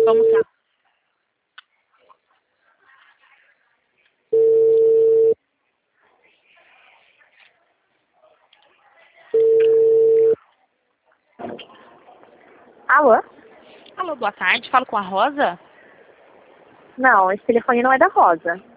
Como tá? Alô? Alô, boa tarde. Falo com a Rosa? Não, esse telefone não é da Rosa.